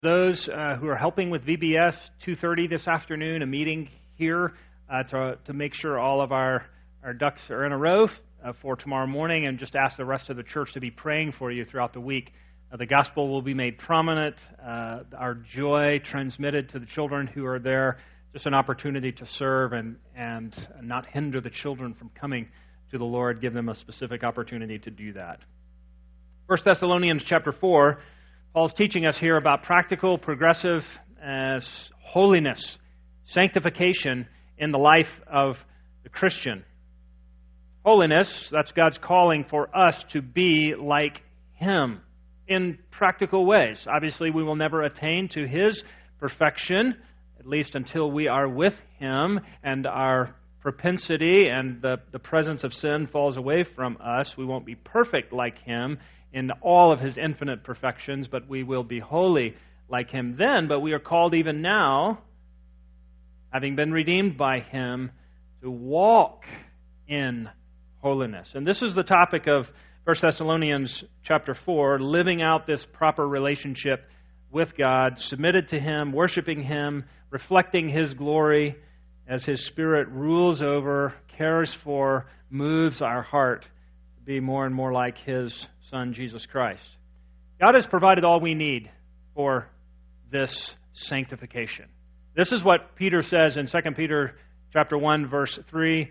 Those who are helping with VBS, 2:30 this afternoon, a meeting here to make sure all of our ducks are in a row for tomorrow morning, and just ask the rest of the church to be praying for you throughout the week. The gospel will be made prominent, our joy transmitted to the children who are there, just an opportunity to serve and not hinder the children from coming to the Lord, give them a specific opportunity to do that. 1 Thessalonians chapter 4, Paul's teaching us here about practical, progressive holiness, sanctification in the life of the Christian. Holiness, that's God's calling for us to be like Him in practical ways. Obviously, we will never attain to His perfection, at least until we are with Him and our propensity and the presence of sin falls away from us. We won't be perfect like Him in all of His infinite perfections, but we will be holy like Him then. But we are called even now, having been redeemed by Him, to walk in holiness. And this is the topic of 1 Thessalonians chapter 4, living out this proper relationship with God, submitted to Him, worshiping Him, reflecting His glory as His Spirit rules over, cares for, moves our heart to be more and more like His Son, Jesus Christ. God has provided all we need for this sanctification. This is what Peter says in 2 Peter chapter 1, verse 3,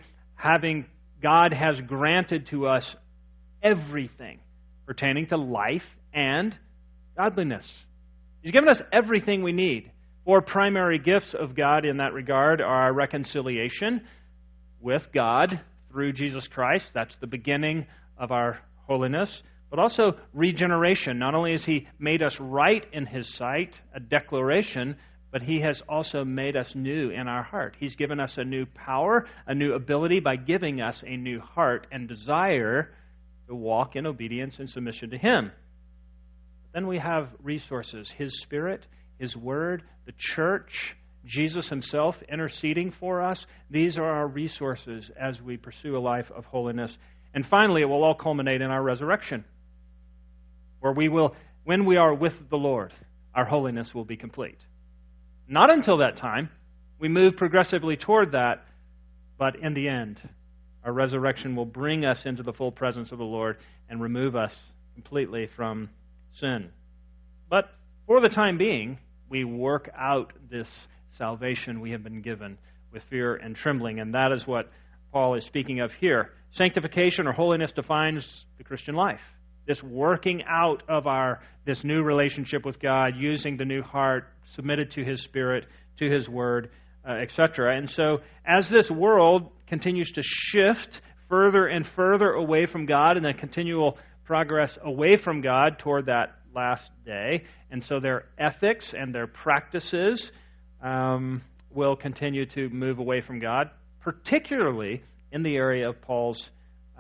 God has granted to us everything pertaining to life and godliness. He's given us everything we need. Four primary gifts of God in that regard are our reconciliation with God through Jesus Christ. That's the beginning of our holiness. But also regeneration. Not only has He made us right in His sight, a declaration, but He has also made us new in our heart. He's given us a new power, a new ability by giving us a new heart and desire to walk in obedience and submission to Him. Then we have resources, His Spirit, His Word, the church, Jesus Himself interceding for us. These are our resources as we pursue a life of holiness. And finally, it will all culminate in our resurrection, where when we are with the Lord, our holiness will be complete. Not until that time. We move progressively toward that, but in the end, our resurrection will bring us into the full presence of the Lord and remove us completely from sin. But for the time being, we work out this salvation we have been given with fear and trembling, and that is what Paul is speaking of here. Sanctification or holiness defines the Christian life. This working out of this new relationship with God, using the new heart, submitted to His Spirit, to His Word, etc. And so, as this world continues to shift further and further away from God, and then continual progress away from God toward that last day, and so their ethics and their practices will continue to move away from God, particularly in the area of Paul's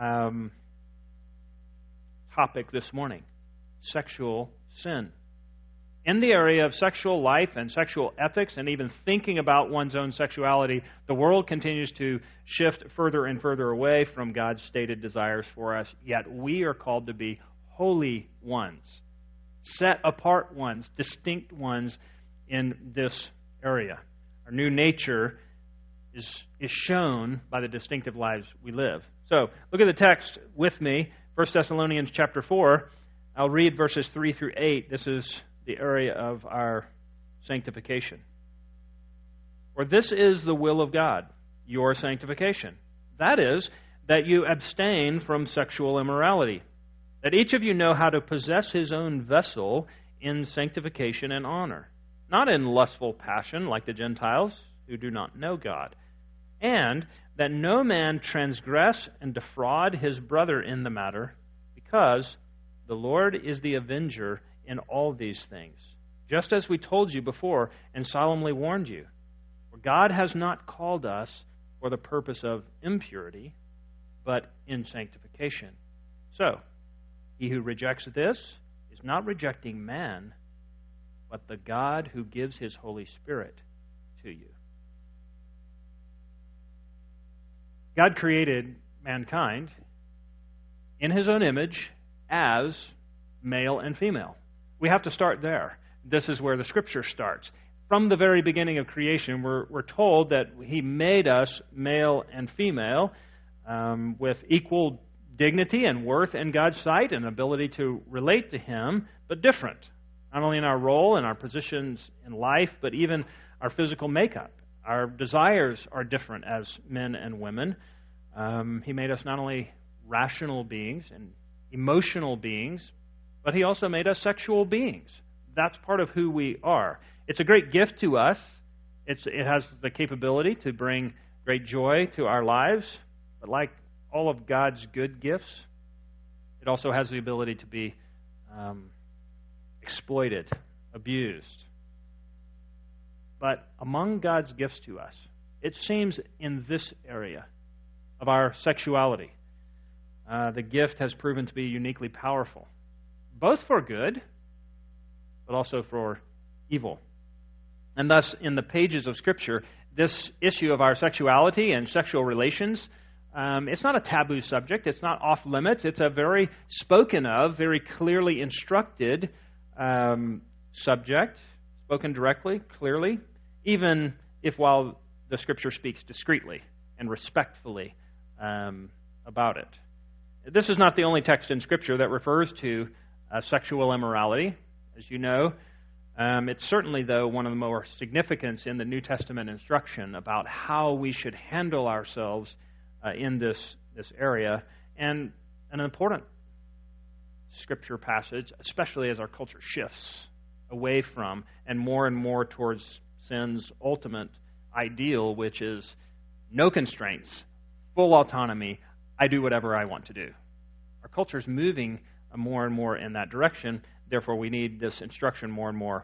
topic this morning, sexual sin. In the area of sexual life and sexual ethics and even thinking about one's own sexuality, the world continues to shift further and further away from God's stated desires for us, yet we are called to be holy ones, set apart ones, distinct ones in this area. Our new nature is shown by the distinctive lives we live. So, look at the text with me, 1 Thessalonians chapter 4. I'll read verses 3 through 8. This is the area of our sanctification. For this is the will of God, your sanctification. That is, that you abstain from sexual immorality, that each of you know how to possess his own vessel in sanctification and honor, not in lustful passion like the Gentiles who do not know God, and that no man transgress and defraud his brother in the matter, because the Lord is the avenger in all these things, just as we told you before and solemnly warned you. For God has not called us for the purpose of impurity, but in sanctification. So, he who rejects this is not rejecting man, but the God who gives His Holy Spirit to you. God created mankind in His own image as male and female. We have to start there. this is where the Scripture starts. From the very beginning of creation, we're told that He made us male and female with equal dignity and worth in God's sight and ability to relate to Him, but different, not only in our role and our positions in life, but even our physical makeup. Our desires are different as men and women. He made us not only rational beings and emotional beings, but He also made us sexual beings. That's part of who we are. It's a great gift to us. It has the capability to bring great joy to our lives, but like all of God's good gifts, it also has the ability to be exploited, abused. But among God's gifts to us, it seems in this area of our sexuality, the gift has proven to be uniquely powerful, both for good, but also for evil. And thus, in the pages of Scripture, this issue of our sexuality and sexual relations, it's not a taboo subject. It's not off limits. It's a very spoken of, very clearly instructed subject, spoken directly, clearly, even if while the Scripture speaks discreetly and respectfully about it. This is not the only text in Scripture that refers to sexual immorality, as you know. It's certainly, though, one of the more significant in the New Testament instruction about how we should handle ourselves in this area, and an important Scripture passage, especially as our culture shifts away from and more towards sin's ultimate ideal, which is no constraints, full autonomy, I do whatever I want to do. Our culture is moving more and more in that direction. Therefore, we need this instruction more and more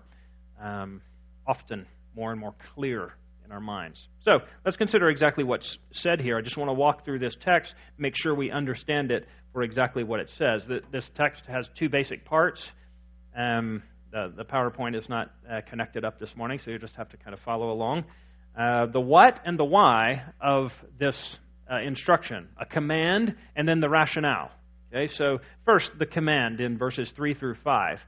often, more and more clear in our minds. So, let's consider exactly what's said here. I just want to walk through this text, make sure we understand it for exactly what it says. This text has two basic parts. The PowerPoint is not connected up this morning, so you just have to kind of follow along. The what and the why of this instruction, a command, and then the rationale. Okay, so first, the command in verses 3 through 5.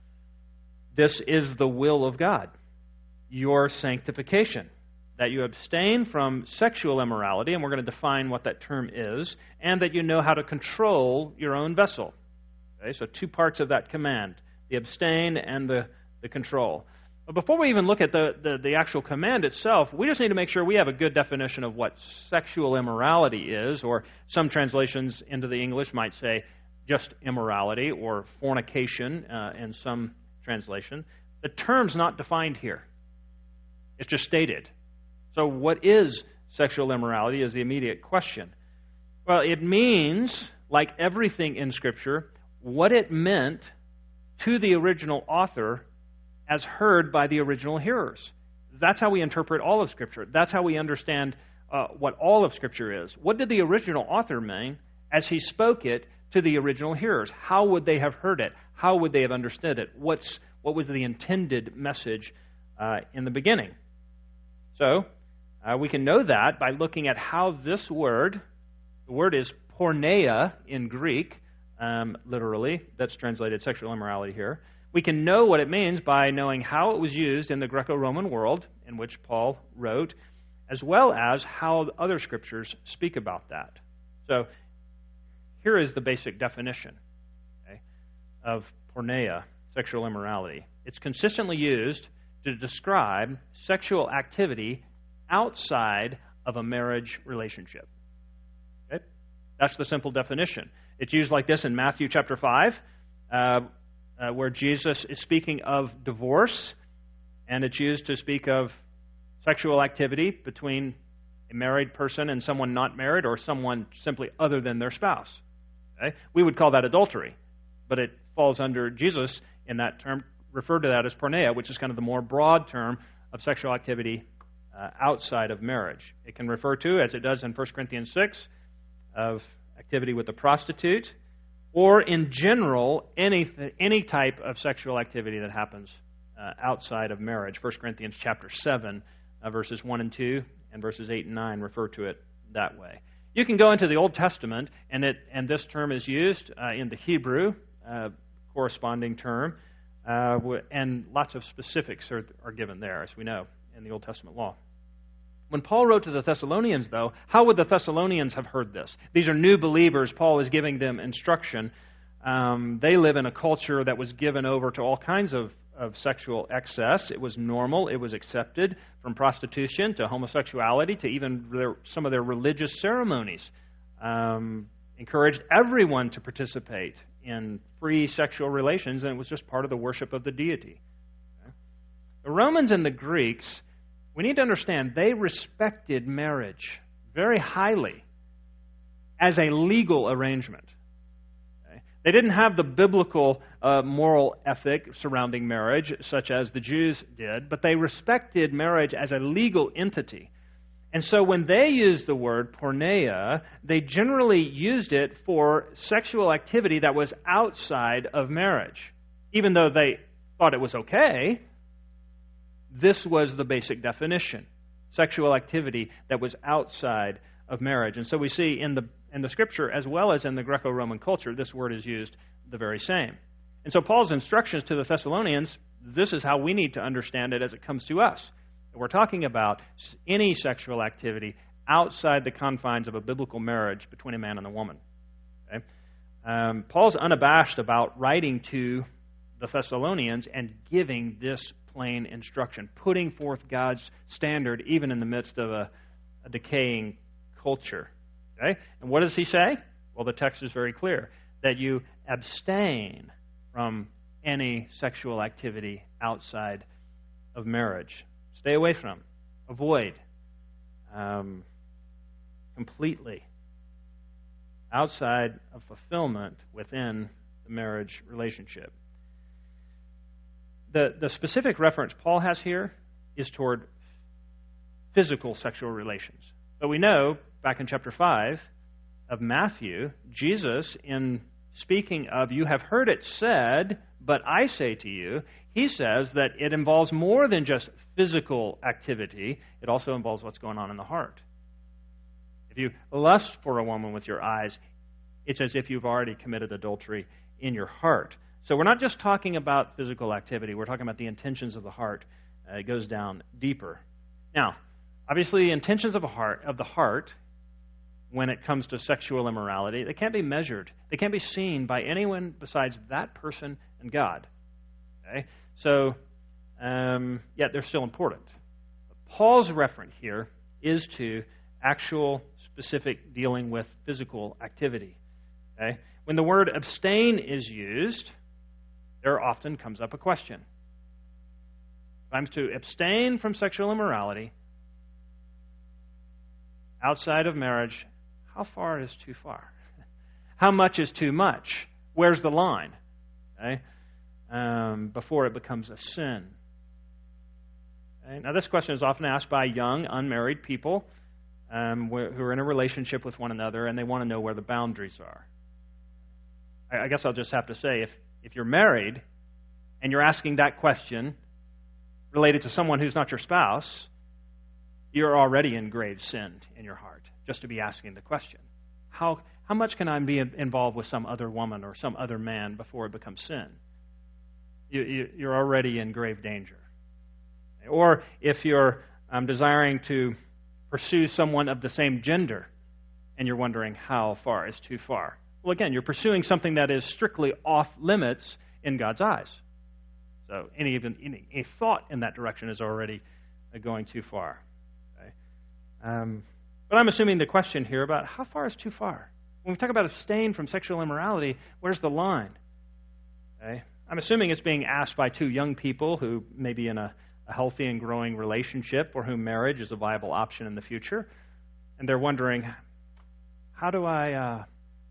This is the will of God, your sanctification, that you abstain from sexual immorality, and we're going to define what that term is, and that you know how to control your own vessel. Okay, so two parts of that command, the abstain and the control. But before we even look at the actual command itself, we just need to make sure we have a good definition of what sexual immorality is, or some translations into the English might say just immorality or fornication in some translation. The term's not defined here. It's just stated. So what is sexual immorality is the immediate question. Well, it means, like everything in Scripture, what it meant to the original author as heard by the original hearers. That's how we interpret all of Scripture. That's how we understand what all of Scripture is. What did the original author mean as he spoke it to the original hearers? How would they have heard it? How would they have understood it? What was the intended message in the beginning? So, we can know that by looking at how this word, the word is porneia in Greek, literally, that's translated sexual immorality here. We can know what it means by knowing how it was used in the Greco-Roman world in which Paul wrote, as well as how other scriptures speak about that. So here is the basic definition of porneia, sexual immorality. It's consistently used to describe sexual activity outside of a marriage relationship. Okay? That's the simple definition. It's used like this in Matthew chapter 5, where Jesus is speaking of divorce, and it's used to speak of sexual activity between a married person and someone not married, or someone simply other than their spouse. Okay? We would call that adultery, but it falls under Jesus in that term, referred to that as porneia, which is kind of the more broad term of sexual activity outside of marriage. It can refer to, as it does in 1 Corinthians 6, of activity with a prostitute, or in general, any type of sexual activity that happens outside of marriage. 1 Corinthians chapter 7, verses 1 and 2, and verses 8 and 9 refer to it that way. You can go into the Old Testament, and this term is used in the Hebrew corresponding term, And lots of specifics are given there, as we know, in the Old Testament law. When Paul wrote to the Thessalonians, though, how would the Thessalonians have heard this? These are new believers. Paul is giving them instruction. They live in a culture that was given over to all kinds of sexual excess. It was normal. It was accepted, from prostitution to homosexuality to even some of their religious ceremonies. Encouraged everyone to participate in free sexual relations, and it was just part of the worship of the deity. Okay? The Romans and the Greeks, we need to understand, they respected marriage very highly as a legal arrangement. Okay? They didn't have the biblical moral ethic surrounding marriage, such as the Jews did, but they respected marriage as a legal entity. And so when they used the word porneia, they generally used it for sexual activity that was outside of marriage. Even though they thought it was okay, this was the basic definition: sexual activity that was outside of marriage. And so we see in the Scripture, as well as in the Greco-Roman culture, this word is used the very same. And so Paul's instructions to the Thessalonians, this is how we need to understand it as it comes to us. We're talking about any sexual activity outside the confines of a biblical marriage between a man and a woman. Okay? Paul's unabashed about writing to the Thessalonians and giving this plain instruction, putting forth God's standard even in the midst of a decaying culture. Okay? And what does he say? Well, the text is very clear, that you abstain from any sexual activity outside of marriage. Stay away from, avoid, completely, outside of fulfillment within the marriage relationship. The specific reference Paul has here is toward physical sexual relations. But we know, back in chapter 5 of Matthew, Jesus, in speaking of, you have heard it said, but I say to you, he says that it involves more than just physical activity. It also involves what's going on in the heart. If you lust for a woman with your eyes, it's as if you've already committed adultery in your heart. So we're not just talking about physical activity. We're talking about the intentions of the heart. It goes down deeper. Now, obviously, the intentions of the heart, when it comes to sexual immorality, they can't be measured. They can't be seen by anyone besides that person and God. Okay? So, yet they're still important. Paul's reference here is to actual, specific dealing with physical activity. Okay? When the word abstain is used, there often comes up a question. If I'm to abstain from sexual immorality outside of marriage, how far is too far? How much is too much? Where's the line? Okay? Before it becomes a sin. Okay? Now, this question is often asked by young, unmarried people who are in a relationship with one another, and they want to know where the boundaries are. I guess I'll just have to say, if you're married and you're asking that question related to someone who's not your spouse, you're already in grave sin in your heart, just to be asking the question. How much can I be involved with some other woman or some other man before it becomes sin? You're already in grave danger. Or if you're desiring to pursue someone of the same gender and you're wondering how far is too far. Well, again, you're pursuing something that is strictly off limits in God's eyes. So any thought in that direction is already going too far. Okay? But I'm assuming the question here about how far is too far. When we talk about abstain from sexual immorality, where's the line? Okay? I'm assuming it's being asked by two young people who may be in a healthy and growing relationship for whom marriage is a viable option in the future. And they're wondering, how do I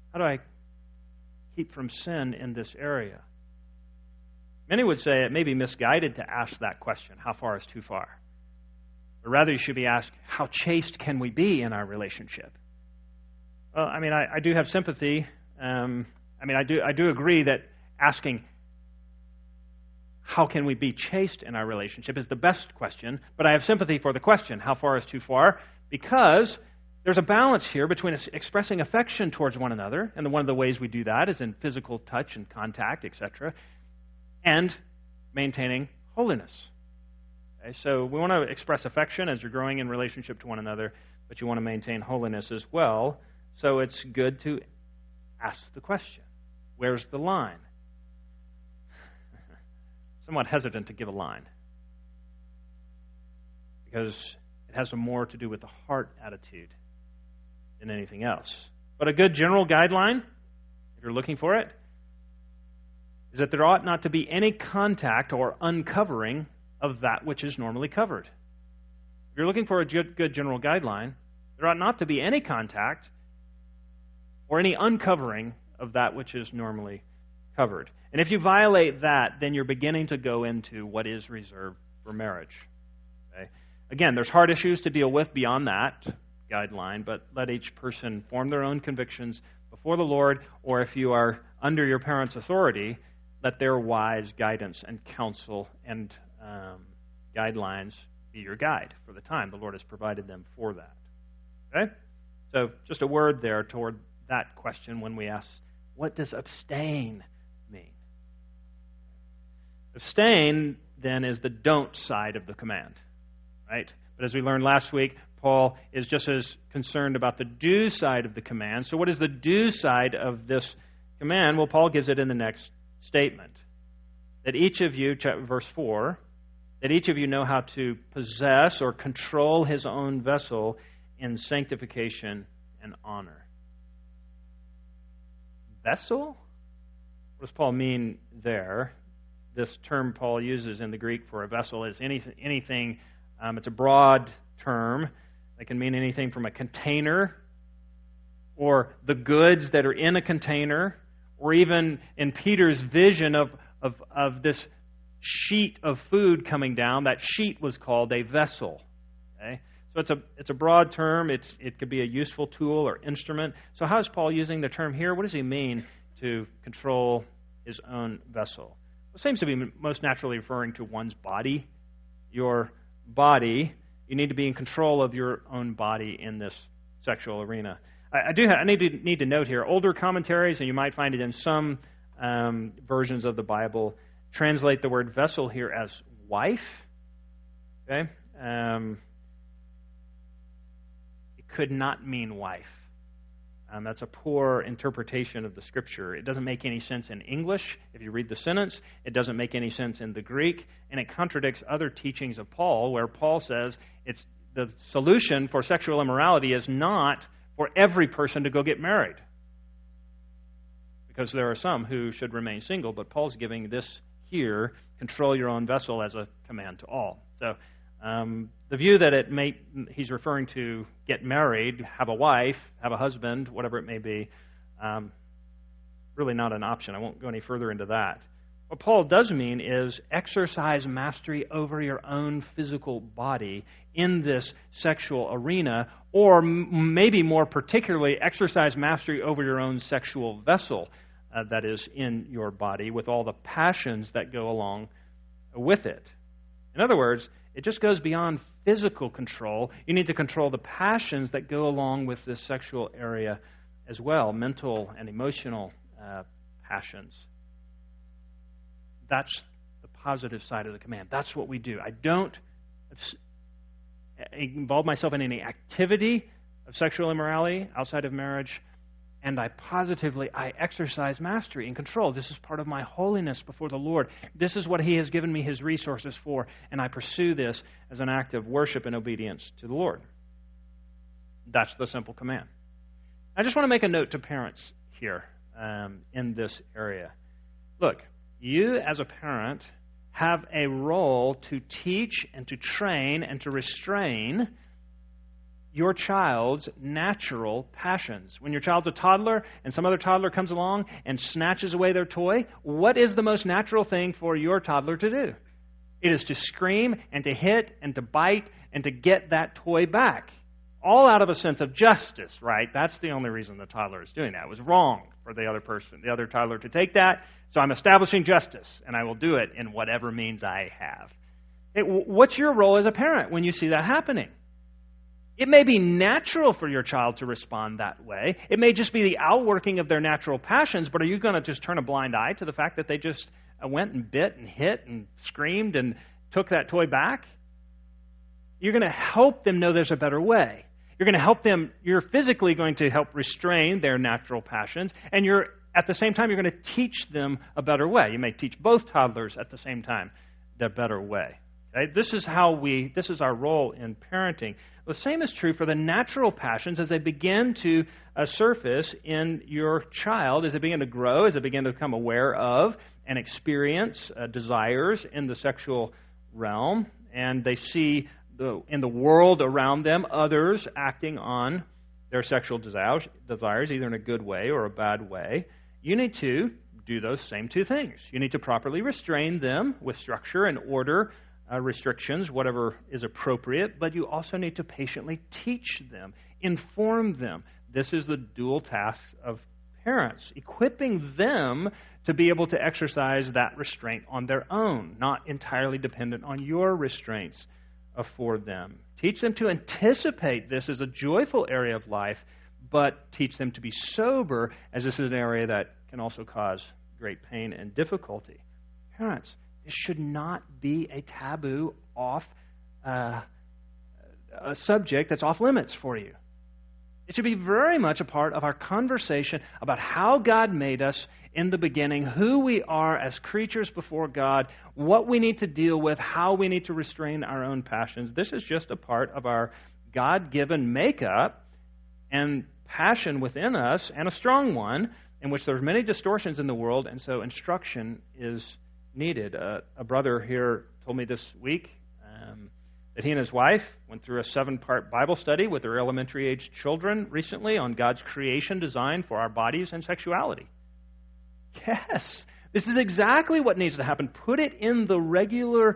keep from sin in this area? Many would say it may be misguided to ask that question, how far is too far? But rather you should be asked, how chaste can we be in our relationship? Well, I do have sympathy. I do agree that asking how can we be chaste in our relationship is the best question, but I have sympathy for the question, how far is too far? Because there's a balance here between expressing affection towards one another, and one of the ways we do that is in physical touch and contact, etc., and maintaining holiness. Okay, so we want to express affection as you're growing in relationship to one another, but you want to maintain holiness as well. So it's good to ask the question, where's the line? Somewhat hesitant to give a line because it has more to do with the heart attitude than anything else. But a good general guideline, if you're looking for it, is that there ought not to be any contact or uncovering of that which is normally covered. If you're looking for a good general guideline, there ought not to be any contact or any uncovering of that which is normally covered. And if you violate that, then you're beginning to go into what is reserved for marriage. Okay? Again, there's hard issues to deal with beyond that guideline, but let each person form their own convictions before the Lord, or if you are under your parents' authority, let their wise guidance and counsel and guidelines be your guide for the time. The Lord has provided them for that. Okay? So just a word there toward that question when we ask, what does abstain mean? Abstain, then, is the don't side of the command, right? But as we learned last week, Paul is just as concerned about the do side of the command. So what is the do side of this command? Well, Paul gives it in the next statement. That each of you, verse 4, that each of you know how to possess or control his own vessel in sanctification and honor. Vessel? What does Paul mean there? This term Paul uses in the Greek for a vessel is anything. It's a broad term that can mean anything from a container or the goods that are in a container, or even in Peter's vision of this sheet of food coming down. That sheet was called a vessel. Okay? So it's a broad term. It could be a useful tool or instrument. So how is Paul using the term here? What does he mean to control his own vessel? It seems to be most naturally referring to one's body. Your body, you need to be in control of your own body in this sexual arena. I need to note here, older commentaries, and you might find it in some versions of the Bible, translate the word vessel here as wife. Okay? It could not mean wife. That's a poor interpretation of the Scripture. It doesn't make any sense in English. If you read the sentence, it doesn't make any sense in the Greek, and it contradicts other teachings of Paul, where Paul says it's the solution for sexual immorality is not for every person to go get married, because there are some who should remain single, but Paul's giving this here, control your own vessel, as a command to all. So the view that he's referring to get married, have a wife, have a husband, whatever it may be, really not an option. I won't go any further into that. What Paul does mean is exercise mastery over your own physical body in this sexual arena, or maybe more particularly, exercise mastery over your own sexual vessel that is in your body, with all the passions that go along with it. In other words, it just goes beyond physical control. You need to control the passions that go along with this sexual area as well, mental and emotional passions. That's the positive side of the command. That's what we do. I don't involve myself in any activity of sexual immorality outside of marriage, and I exercise mastery and control. This is part of my holiness before the Lord. This is what He has given me His resources for, and I pursue this as an act of worship and obedience to the Lord. That's the simple command. I just want to make a note to parents here in this area. Look, you as a parent have a role to teach and to train and to restrain your child's natural passions. When your child's a toddler and some other toddler comes along and snatches away their toy, what is the most natural thing for your toddler to do? It is to scream and to hit and to bite and to get that toy back. All out of a sense of justice, right? That's the only reason the toddler is doing that. It was wrong for the other toddler to take that, so I'm establishing justice, and I will do it in whatever means I have. What's your role as a parent when you see that happening? It may be natural for your child to respond that way. It may just be the outworking of their natural passions, but are you going to just turn a blind eye to the fact that they just went and bit and hit and screamed and took that toy back. You're going to help them know there's a better way. You're going to help them, you're physically going to help restrain their natural passions, and at the same time, you're going to teach them a better way. You may teach both toddlers at the same time the better way. Okay? This is our role in parenting. The same is true for the natural passions as they begin to surface in your child, as they begin to grow, as they begin to become aware of and experience desires in the sexual realm, and they see in the world around them others acting on their sexual desires, either in a good way or a bad way. You need to do those same two things. You need to properly restrain them with structure and order, restrictions, whatever is appropriate, but you also need to patiently teach them, inform them. This is the dual task of parents, equipping them to be able to exercise that restraint on their own, not entirely dependent on your restraints for them. Teach them to anticipate this as a joyful area of life, but teach them to be sober, as this is an area that can also cause great pain and difficulty. Parents, this should not be a taboo a subject that's off limits for you. It should be very much a part of our conversation about how God made us in the beginning, who we are as creatures before God, what we need to deal with, how we need to restrain our own passions. This is just a part of our God-given makeup and passion within us, and a strong one, in which there's many distortions in the world, and so instruction is needed. A brother here told me this week that he and his wife went through a 7-part Bible study with their elementary-age children recently on God's creation design for our bodies and sexuality. Yes, this is exactly what needs to happen. Put it in the regular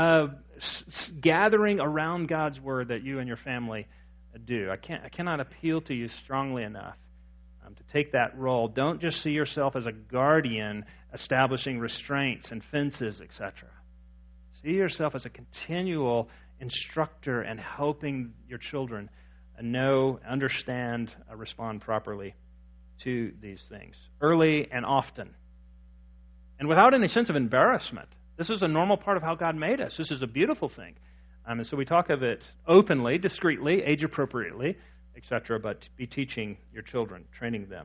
gathering around God's Word that you and your family do. I cannot appeal to you strongly enough to take that role. Don't just see yourself as a guardian establishing restraints and fences, etc. See yourself as a continual instructor and helping your children know, understand, respond properly to these things, early and often. And without any sense of embarrassment. This is a normal part of how God made us. This is a beautiful thing. And so we talk of it openly, discreetly, age-appropriately, etc., but be teaching your children, training them.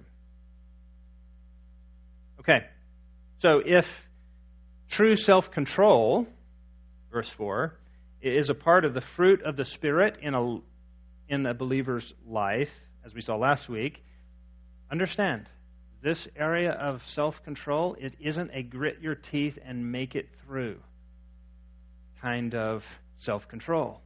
Okay, so if true self-control, verse 4, is a part of the fruit of the Spirit in a believer's life, as we saw last week, understand, this area of self-control, it isn't a grit your teeth and make it through kind of self-control.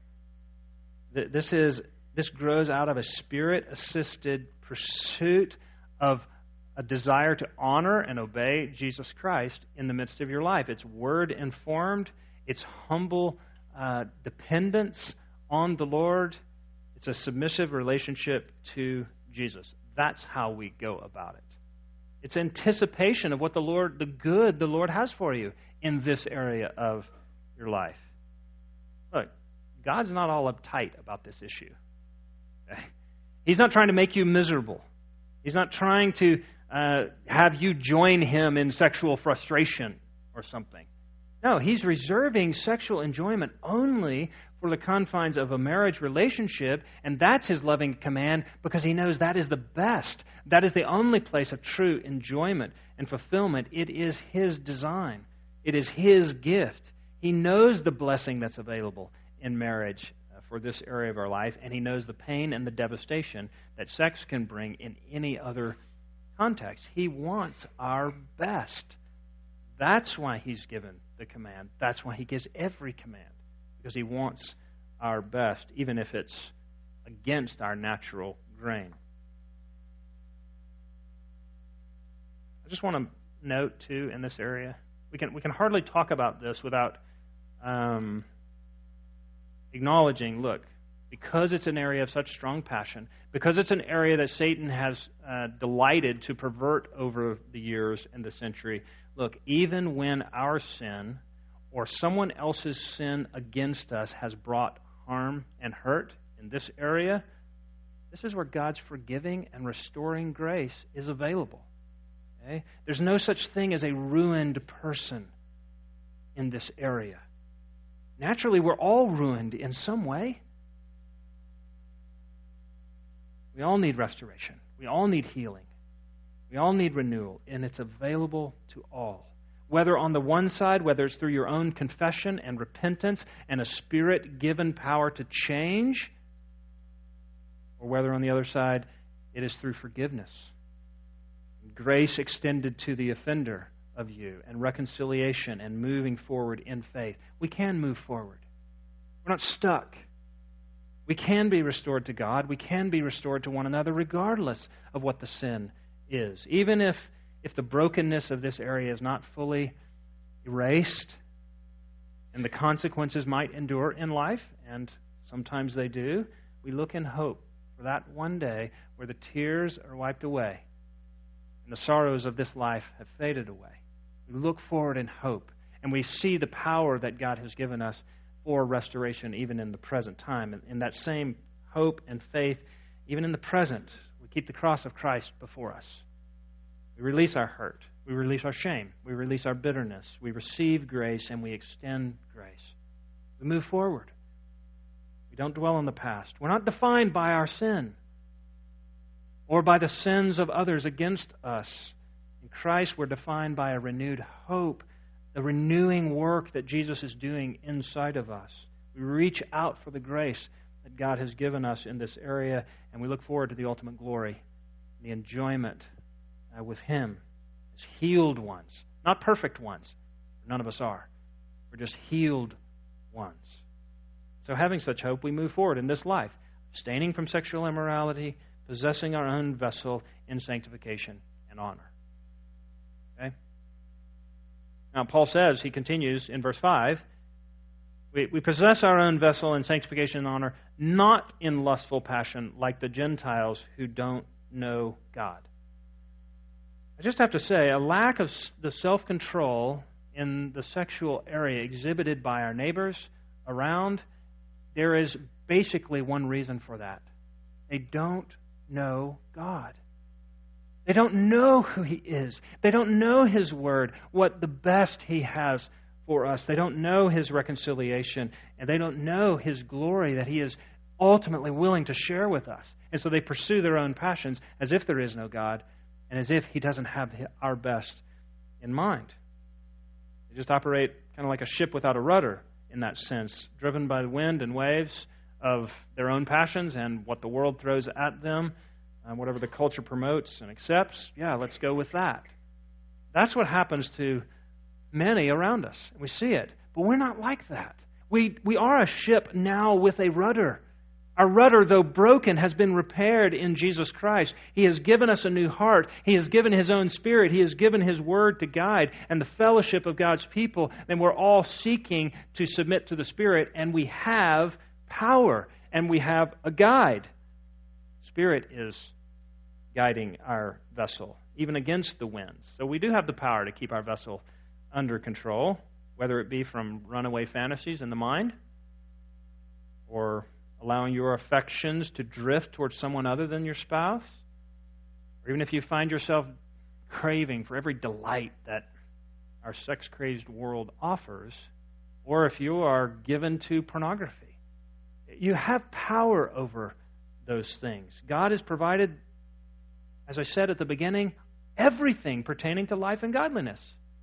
This grows out of a Spirit-assisted pursuit of a desire to honor and obey Jesus Christ in the midst of your life. It's Word-informed. It's humble dependence on the Lord. It's a submissive relationship to Jesus. That's how we go about it. It's anticipation of what the good the Lord has for you in this area of your life. Look, God's not all uptight about this issue. Okay? He's not trying to make you miserable. He's not trying to have you join Him in sexual frustration or something. No, He's reserving sexual enjoyment only for the confines of a marriage relationship, and that's His loving command because He knows that is the best. That is the only place of true enjoyment and fulfillment. It is His design. It is His gift. He knows the blessing that's available in marriage for this area of our life, and He knows the pain and the devastation that sex can bring in any other context. He wants our best. That's why He's given the command. That's why He gives every command, because He wants our best, even if it's against our natural grain. I just want to note, too, in this area, we can hardly talk about this without acknowledging, look, because it's an area of such strong passion, because it's an area that Satan has delighted to pervert over the years and the century, look, even when our sin or someone else's sin against us has brought harm and hurt in this area, this is where God's forgiving and restoring grace is available. Okay? There's no such thing as a ruined person in this area. Naturally, we're all ruined in some way. We all need restoration. We all need healing. We all need renewal, and it's available to all. Whether on the one side, whether it's through your own confession and repentance and a Spirit-given power to change, or whether on the other side, it is through forgiveness, grace extended to the offender of you, and reconciliation and moving forward in faith. We can move forward. We're not stuck. We can be restored to God. We can be restored to one another regardless of what the sin is. Even if the brokenness of this area is not fully erased, and the consequences might endure in life, and sometimes they do, we look in hope for that one day where the tears are wiped away and the sorrows of this life have faded away. We look forward in hope, and we see the power that God has given us for restoration even in the present time. And in that same hope and faith, even in the present, we keep the cross of Christ before us. We release our hurt. We release our shame. We release our bitterness. We receive grace and we extend grace. We move forward. We don't dwell on the past. We're not defined by our sin or by the sins of others against us. In Christ, we're defined by a renewed hope, the renewing work that Jesus is doing inside of us. We reach out for the grace that God has given us in this area, and we look forward to the ultimate glory, the enjoyment with Him as healed ones, not perfect ones. None of us are. We're just healed ones. So having such hope, we move forward in this life, abstaining from sexual immorality, possessing our own vessel in sanctification and honor. Okay? Now, Paul says, he continues in verse 5, we possess our own vessel in sanctification and honor, not in lustful passion like the Gentiles who don't know God. I just have to say, a lack of the self-control in the sexual area exhibited by our neighbors around, there is basically one reason for that. They don't know God. They don't know who He is. They don't know His Word, what the best He has for us. They don't know His reconciliation, and they don't know His glory that He is ultimately willing to share with us. And so they pursue their own passions as if there is no God, and as if He doesn't have our best in mind. They just operate kind of like a ship without a rudder in that sense, driven by the wind and waves of their own passions and what the world throws at them, whatever the culture promotes and accepts. Yeah, let's go with that. That's what happens to many around us. We see it. But we're not like that. We are a ship now with a rudder. Our rudder, though broken, has been repaired in Jesus Christ. He has given us a new heart. He has given His own Spirit. He has given His Word to guide and the fellowship of God's people. And we're all seeking to submit to the Spirit, and we have power, and we have a guide. Spirit is guiding our vessel, even against the winds. So we do have the power to keep our vessel under control, whether it be from runaway fantasies in the mind, or allowing your affections to drift towards someone other than your spouse, or even if you find yourself craving for every delight that our sex-crazed world offers, or if you are given to pornography. You have power over those things. God has provided, as I said at the beginning, everything pertaining to life and godliness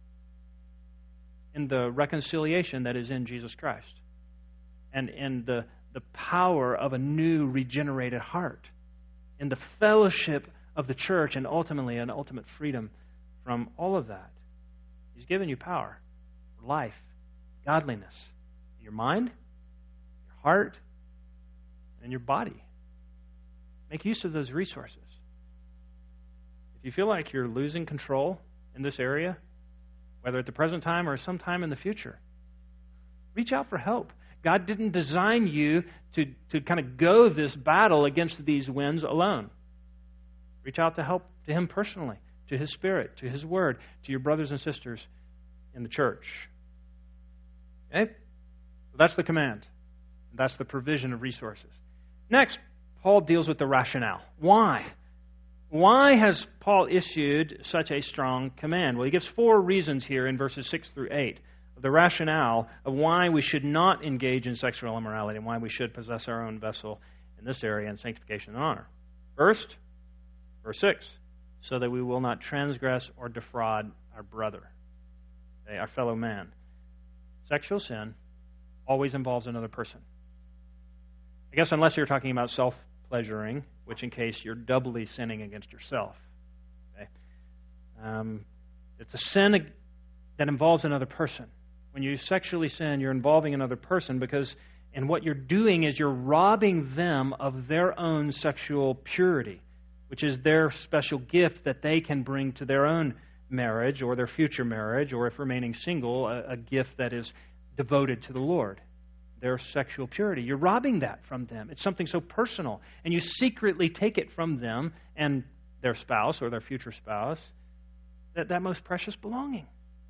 in the reconciliation that is in Jesus Christ, and in the power of a new regenerated heart, in the fellowship of the church, and ultimately an ultimate freedom from all of that. He's given you power for life, godliness, in your mind, your heart, and your body. Make use of those resources. If you feel like you're losing control in this area, whether at the present time or sometime in the future, reach out for help. God didn't design you to kind of go this battle against these winds alone. Reach out to help to Him personally, to His Spirit, to His Word, to your brothers and sisters in the church. Okay? So that's the command. That's the provision of resources. Next, Paul deals with the rationale. Why? Why has Paul issued such a strong command? Well, he gives 4 reasons here in verses 6 through 8. of the rationale of why we should not engage in sexual immorality and why we should possess our own vessel in this area in sanctification and honor. First, verse 6, so that we will not transgress or defraud our brother, okay, our fellow man. Sexual sin always involves another person. I guess unless you're talking about self-pleasuring, which in case you're doubly sinning against yourself. Okay? It's a sin that involves another person. When you sexually sin, you're involving another person and what you're doing is you're robbing them of their own sexual purity, which is their special gift that they can bring to their own marriage or their future marriage, or if remaining single, a gift that is devoted to the Lord. Their sexual purity. You're robbing that from them. It's something so personal. And you secretly take it from them and their spouse or their future spouse, that most precious belonging.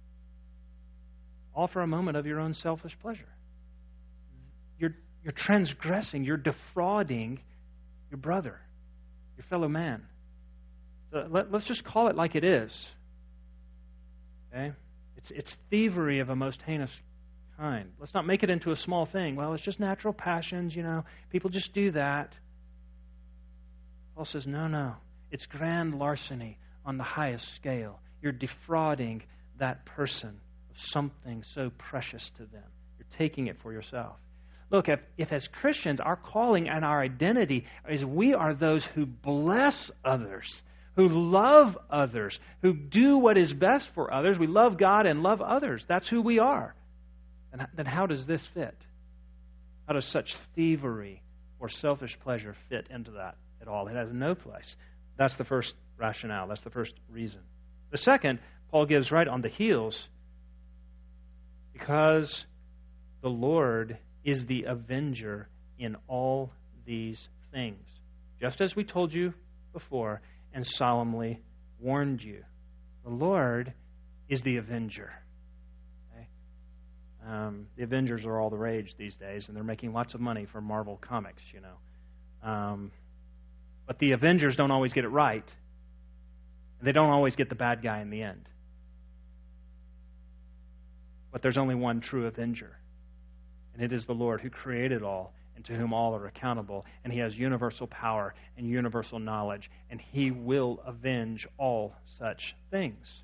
All for a moment of your own selfish pleasure. You're transgressing, you're defrauding your brother, your fellow man. So let's just call it like it is. Okay? It's thievery of a most heinous kind. Let's not make it into a small thing. Well, it's just natural passions, people just do that. Paul says, no. It's grand larceny on the highest scale. You're defrauding that person of something so precious to them. You're taking it for yourself. Look, if as Christians our calling and our identity is we are those who bless others, who love others, who do what is best for others, we love God and love others. That's who we are. And then how does this fit? How does such thievery or selfish pleasure fit into that at all? It has no place. That's the first rationale. That's the first reason. The second, Paul gives right on the heels, because the Lord is the avenger in all these things, just as we told you before and solemnly warned you. The Lord is the avenger. The Avengers are all the rage these days, and they're making lots of money from Marvel Comics, But the Avengers don't always get it right, and they don't always get the bad guy in the end. But there's only one true avenger, and it is the Lord who created all and to whom all are accountable, and He has universal power and universal knowledge, and He will avenge all such things.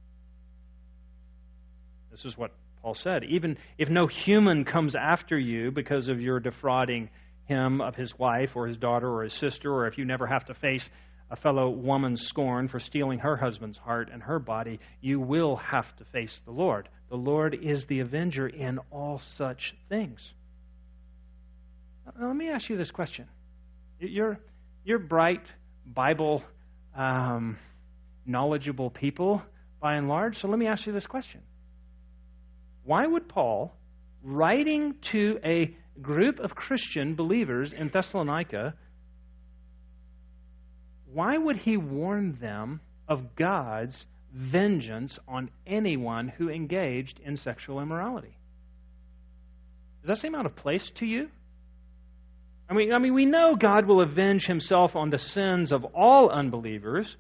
This is what Paul said, even if no human comes after you because of your defrauding him of his wife or his daughter or his sister, or if you never have to face a fellow woman's scorn for stealing her husband's heart and her body, you will have to face the Lord. The Lord is the avenger in all such things. Now, let me ask you this question. You're bright, Bible, knowledgeable people by and large, so let me ask you this question. Why would Paul, writing to a group of Christian believers in Thessalonica, why would he warn them of God's vengeance on anyone who engaged in sexual immorality? Does that seem out of place to you? I mean, we know God will avenge Himself on the sins of all unbelievers,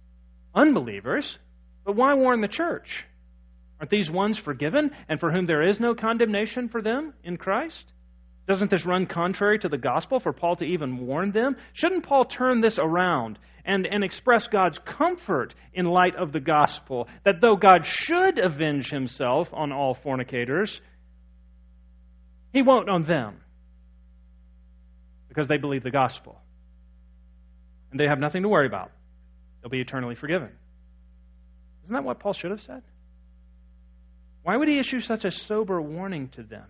but why warn the church? Aren't these ones forgiven and for whom there is no condemnation for them in Christ? Doesn't this run contrary to the gospel for Paul to even warn them? Shouldn't Paul turn this around and express God's comfort in light of the gospel, that though God should avenge Himself on all fornicators, He won't on them because they believe the gospel and they have nothing to worry about. They'll be eternally forgiven. Isn't that what Paul should have said? Why would he issue such a sober warning to them?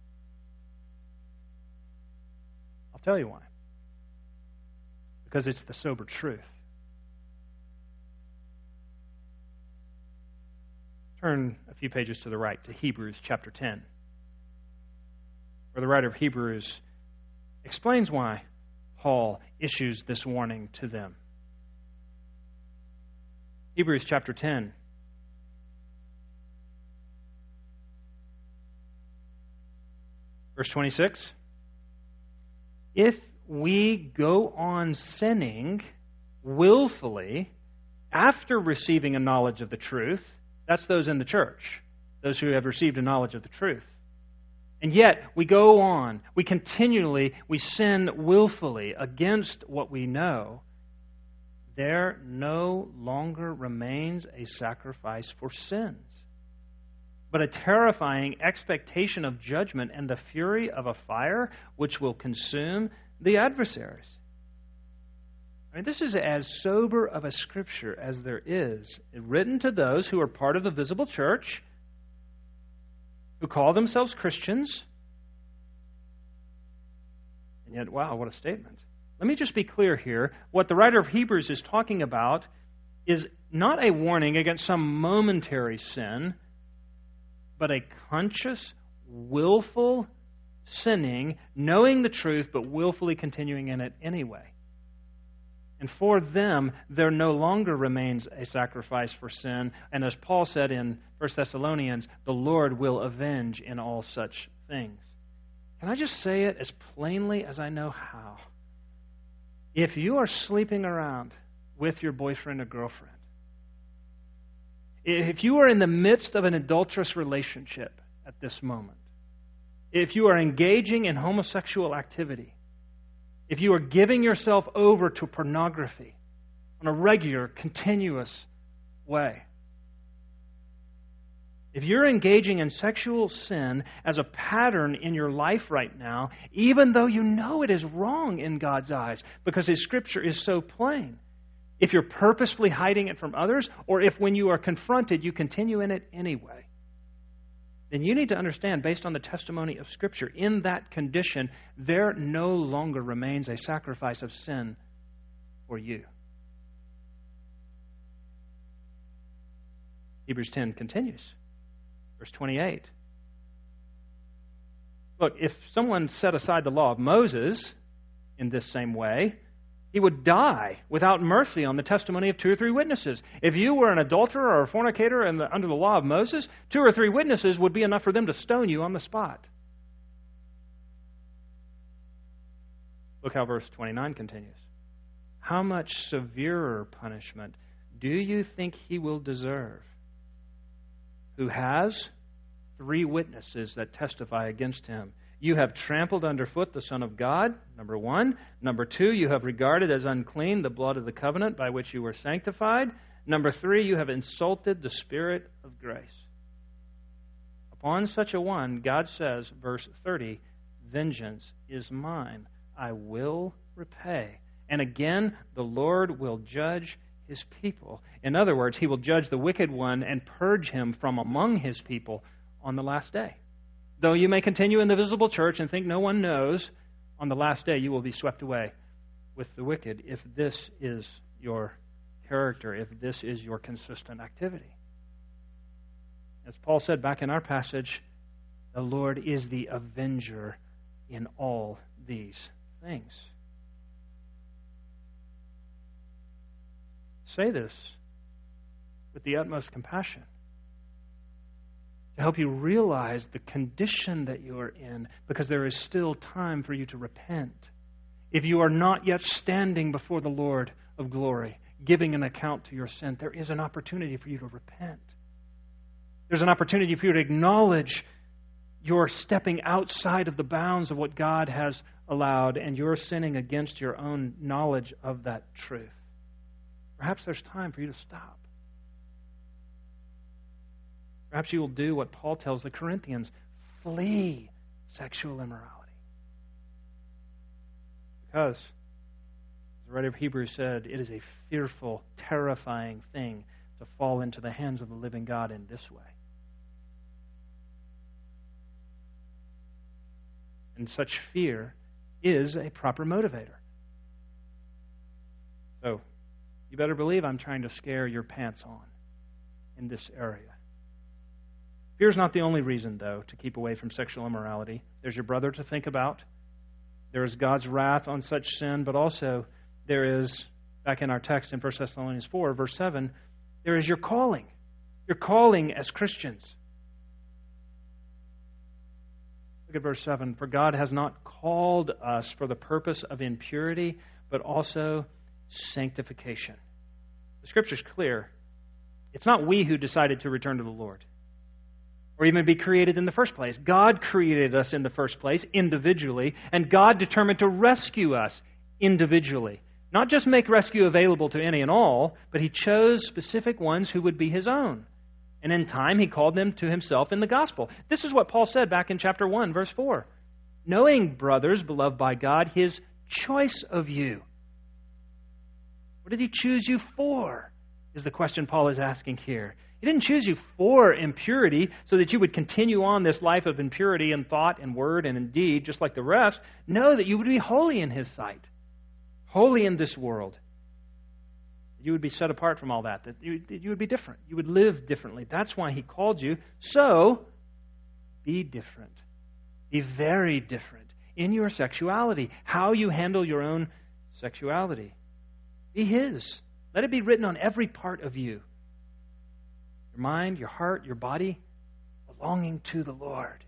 I'll tell you why. Because it's the sober truth. Turn a few pages to the right to Hebrews chapter 10, where the writer of Hebrews explains why Paul issues this warning to them. Hebrews chapter 10. Verse 26, if we go on sinning willfully after receiving a knowledge of the truth, that's those in the church. those who have received a knowledge of the truth. And yet, we go on, we sin willfully against what we know. There no longer remains a sacrifice for sins, but a terrifying expectation of judgment and the fury of a fire which will consume the adversaries. I mean, this is as sober of a scripture as there is, written to those who are part of the visible church, who call themselves Christians. And yet, wow, what a statement. Let me just be clear here. What the writer of Hebrews is talking about is not a warning against some momentary sin, but a conscious, willful sinning, knowing the truth, but willfully continuing in it anyway. And for them, there no longer remains a sacrifice for sin. And as Paul said in 1 Thessalonians, the Lord will avenge in all such things. Can I just say it as plainly as I know how? If you are sleeping around with your boyfriend or girlfriend, if you are in the midst of an adulterous relationship at this moment, if you are engaging in homosexual activity, if you are giving yourself over to pornography on a regular, continuous way, if you're engaging in sexual sin as a pattern in your life right now, even though you know it is wrong in God's eyes because His Scripture is so plain, if you're purposefully hiding it from others, or if when you are confronted you continue in it anyway, then you need to understand, based on the testimony of Scripture, in that condition, there no longer remains a sacrifice of sin for you. Hebrews 10 continues. Verse 28. Look, if someone set aside the law of Moses in this same way, he would die without mercy on the testimony of 2 or 3 witnesses. If you were an adulterer or a fornicator under the law of Moses, 2 or 3 witnesses would be enough for them to stone you on the spot. Look how verse 29 continues. How much severer punishment do you think he will deserve, who has 3 witnesses that testify against him? You have trampled underfoot the Son of God, number 1. Number 2, you have regarded as unclean the blood of the covenant by which you were sanctified. Number 3, you have insulted the Spirit of grace. Upon such a one, God says, verse 30, vengeance is mine. I will repay. And again, the Lord will judge His people. In other words, He will judge the wicked one and purge him from among His people on the last day. Though you may continue in the visible church and think no one knows, on the last day you will be swept away with the wicked if this is your character, if this is your consistent activity. As Paul said back in our passage, the Lord is the avenger in all these things. Say this with the utmost compassion, to help you realize the condition that you are in, because there is still time for you to repent. If you are not yet standing before the Lord of glory, giving an account to your sin, there is an opportunity for you to repent. There's an opportunity for you to acknowledge you're stepping outside of the bounds of what God has allowed, and you're sinning against your own knowledge of that truth. Perhaps there's time for you to stop. Perhaps you will do what Paul tells the Corinthians, flee sexual immorality. Because, as the writer of Hebrews said, it is a fearful, terrifying thing to fall into the hands of the living God in this way. And such fear is a proper motivator. So, you better believe I'm trying to scare your pants on in this area. Fear is not the only reason, though, to keep away from sexual immorality. There's your brother to think about. There is God's wrath on such sin, but also there is, back in our text in 1 Thessalonians 4, verse 7, there is your calling. Your calling as Christians. Look at verse 7. For God has not called us for the purpose of impurity, but also sanctification. The Scripture's clear. It's not we who decided to return to the Lord, or even be created in the first place. God created us in the first place individually, and God determined to rescue us individually. Not just make rescue available to any and all, but He chose specific ones who would be His own. And in time, He called them to Himself in the gospel. This is what Paul said back in chapter 1, verse 4. Knowing, brothers, beloved by God, His choice of you. What did He choose you for? Is the question Paul is asking here. He didn't choose you for impurity so that you would continue on this life of impurity in thought and word and in deed, just like the rest. No, that you would be holy in His sight, holy in this world. You would be set apart from all that you would be different. You would live differently. That's why He called you. So, be different. Be very different in your sexuality, how you handle your own sexuality. Be His. Let it be written on every part of you. Your mind, your heart, your body, belonging to the Lord.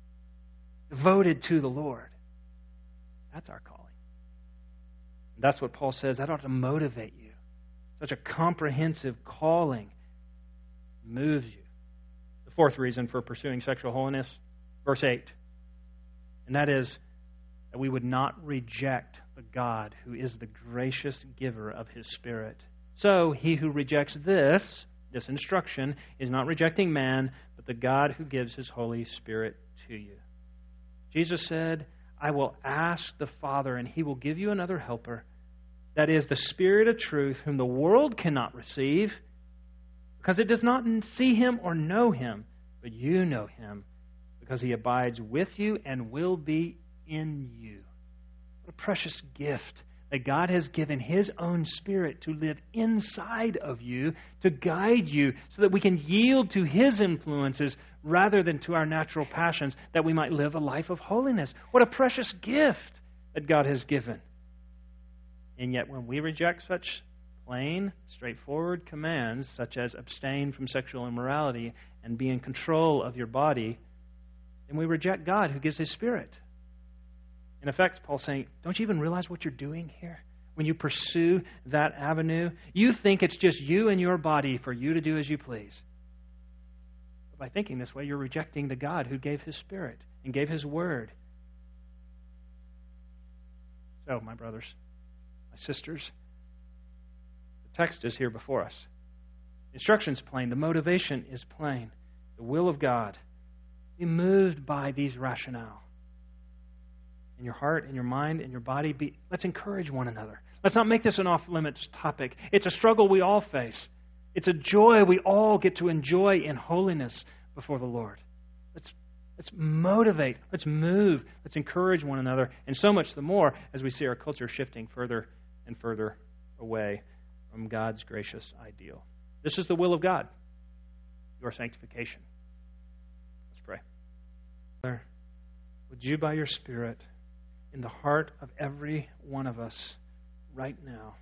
Devoted to the Lord. That's our calling. And that's what Paul says. That ought to motivate you. Such a comprehensive calling moves you. The fourth reason for pursuing sexual holiness, verse 8. And that is that we would not reject the God who is the gracious giver of His Spirit. So he who rejects this instruction is not rejecting man, but the God who gives His Holy Spirit to you. Jesus said, I will ask the Father, and He will give you another helper. That is the Spirit of truth, whom the world cannot receive, because it does not see Him or know Him, but you know Him, because He abides with you and will be in you. What a precious gift that God has given His own Spirit to live inside of you, to guide you, so that we can yield to His influences rather than to our natural passions, that we might live a life of holiness. What a precious gift that God has given. And yet when we reject such plain, straightforward commands, such as abstain from sexual immorality and be in control of your body, then we reject God who gives His Spirit. In effect, Paul's saying, don't you even realize what you're doing here? When you pursue that avenue, you think it's just you and your body for you to do as you please. But by thinking this way, you're rejecting the God who gave His Spirit and gave His Word. So, my brothers, my sisters, the text is here before us. The instruction's plain. The motivation is plain. The will of God. Be moved by these rationale. In your heart, in your mind, in your body, let's encourage one another. Let's not make this an off-limits topic. It's a struggle we all face. It's a joy we all get to enjoy in holiness before the Lord. Let's motivate. Let's move. Let's encourage one another. And so much the more as we see our culture shifting further and further away from God's gracious ideal. This is the will of God, your sanctification. Let's pray. Father, would you by your Spirit in the heart of every one of us right now,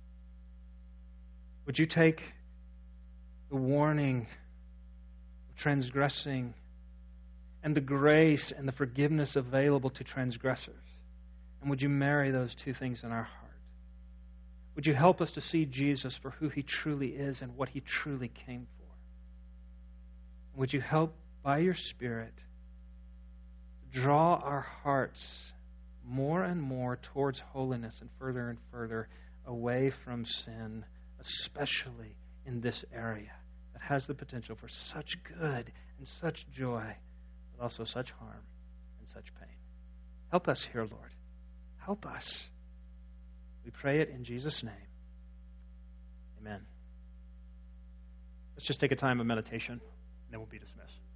would you take the warning of transgressing and the grace and the forgiveness available to transgressors, and would you marry those two things in our heart? Would you help us to see Jesus for who He truly is and what He truly came for? Would you help by your Spirit draw our hearts more and more towards holiness and further away from sin, especially in this area that has the potential for such good and such joy, but also such harm and such pain. Help us here, Lord. Help us. We pray it in Jesus' name. Amen. Let's just take a time of meditation, and then we'll be dismissed.